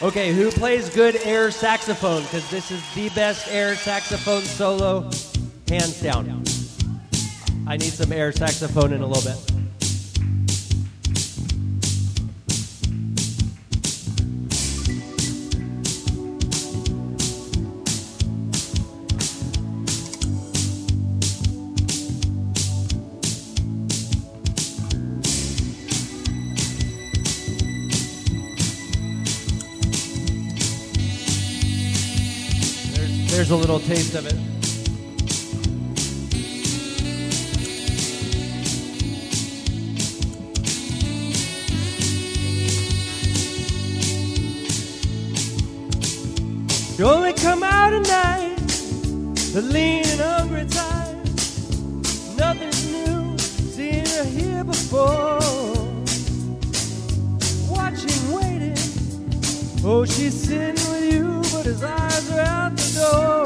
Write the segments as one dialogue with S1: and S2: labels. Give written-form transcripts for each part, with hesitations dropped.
S1: Okay, who plays good air saxophone? Because this is the best air saxophone solo, hands down. I need some air saxophone in a little bit. There's a little taste of it. You only come out at night, the lean and hungry type. Nothing's new, seen her here before. Watching, waiting. Oh, she's sitting with you, but his eyes are out the door.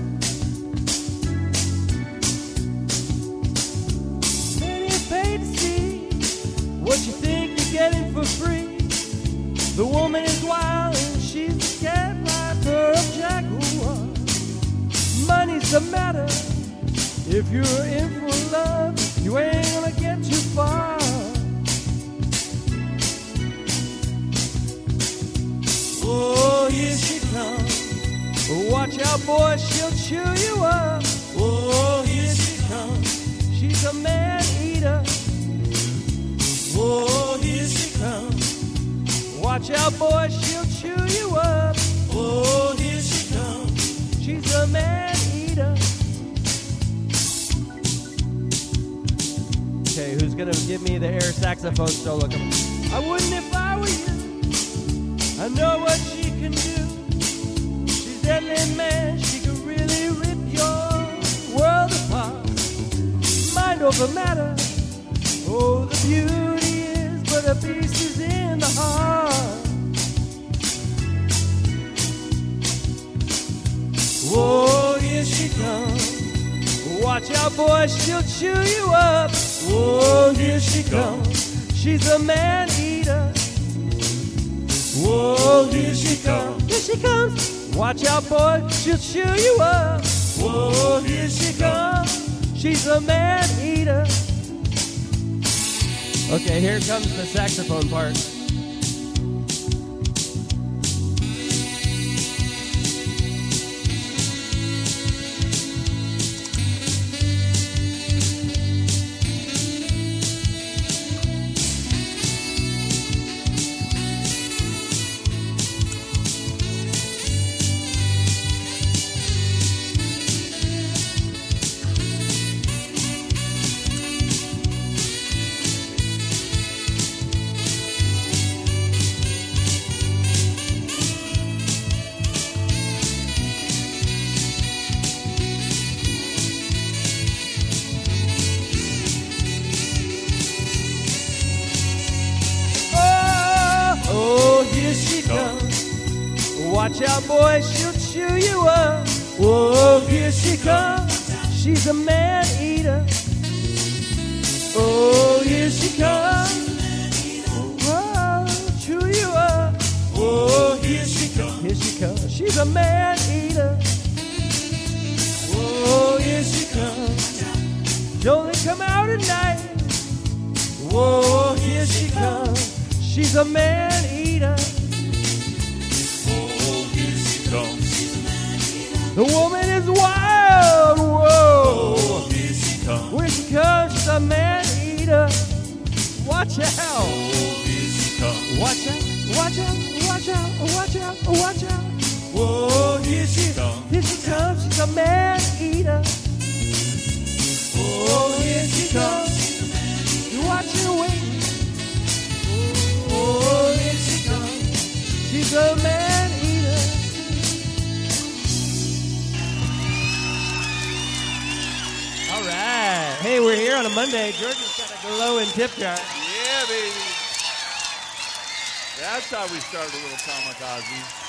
S1: And he paid to see what you think you're getting for free. The woman is wild and she's the cat viper of Jaguar. Money's the matter. If you're in for love, you ain't gonna get too far. Oh, here she comes. Watch out, boy, she'll chew you up. Oh, here she comes. She's a man-eater. Oh, here she comes. Watch out, boy, she'll chew you up. Oh, here she comes. She's a man-eater. Okay, who's gonna give me the air saxophone solo? Come on. I wouldn't if I were you. I know what she can do. She's deadly, man. She can really rip your world apart. Mind over matter. Oh, the beauty is, but the beast is in the heart. Oh, here she comes. Watch out, boy, she'll chew you up. Oh, here she comes. She's a man-eater. Whoa, here she comes. Here she comes. Watch out, boy, she'll chew you up. Whoa, here she comes. She's a man-eater. Okay, here comes the saxophone part. Watch out, boy, she'll chew you up. Whoa, here she comes. She's a man-eater. Oh, here she comes. Whoa, chew you up. Whoa, here she comes. Here she comes. She's a man-eater. Whoa, here she comes. You only come out at night. Whoa, here she comes. She's a man-eater. The woman is wild, whoa.
S2: Oh, here she comes.
S1: When she comes, she's a man-eater. Watch out.
S2: Oh, here she comes.
S1: Watch out, watch out, watch out, watch out, watch out.
S2: Oh, here she comes.
S1: Here she comes, she's a man-eater.
S2: Oh, here she comes.
S1: You watch and wait.
S2: Oh, here she comes.
S1: She's a man-eater. All right. Hey, we're here on a Monday. Georgia's got a glowing tip jar.
S2: Yeah, baby. That's how we started a little kamikaze.